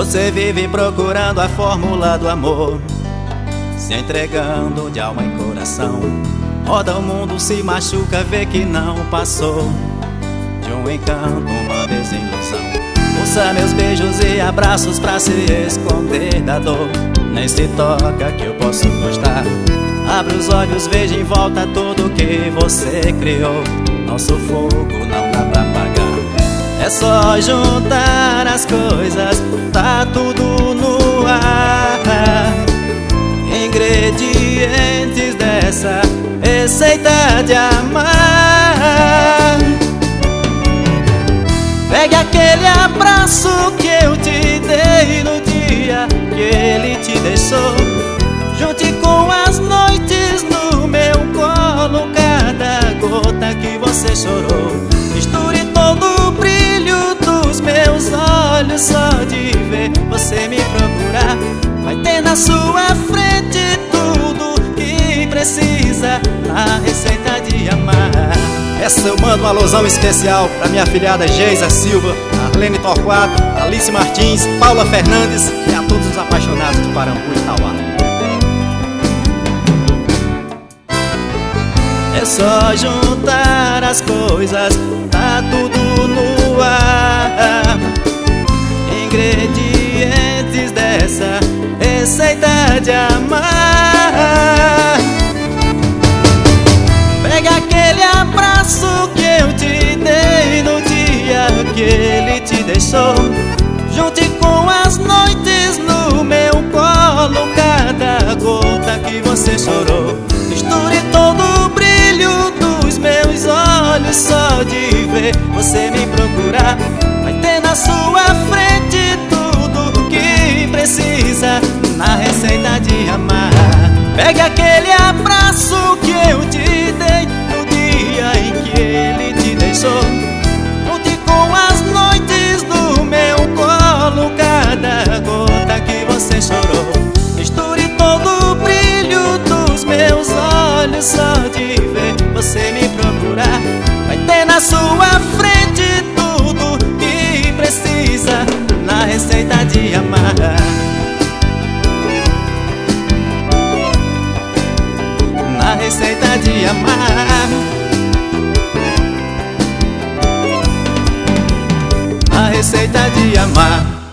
Você vive procurando a fórmula do amor, se entregando de alma e coração. Roda o mundo, se machuca, vê que não passou de um encanto, uma desilusão. Usa meus beijos e abraços pra se esconder da dor. Nem se toca que eu posso gostar. Abre os olhos, veja em volta tudo que você criou. Nosso fogo não dá pra apagar. É só juntar as coisas, tá tudo no ar. Ingredientes dessa receita de amar. Pegue aquele abraço que eu te dei no dia que ele te deixou. Junte com as noites no meu colo cada gota que você chorou. Misture todo o brilho dos meus olhos, só de ver você me procurar. Vai ter na sua frente tudo que precisa na receita de amar. Essa eu mando uma alusão especial pra minha afilhada Geisa Silva, Arlene Torquato, Alice Martins, Paula Fernandes e a todos os apaixonados de Parambu e Itauá. É só juntar as coisas, tá tudo no ar. Ingredientes dessa receita de amar. Pega aquele abraço que eu te dei no dia que ele te deixou. Junte com as noites no meu colo cada gota que você chorou. Misture todo o brilho dos meus olhos, só de ver você me procurar. Vai ter na sua frente tudo que precisa na receita de amar. Pegue aquele abraço que eu te dei no dia em que ele te deixou. Junte com as noites do meu colo cada gota que você chorou. Misture todo o brilho dos meus olhos, só de ver você me procurar. Vai ter na sua frente tudo que precisa na receita de amar. Na receita de amar. Na receita de amar.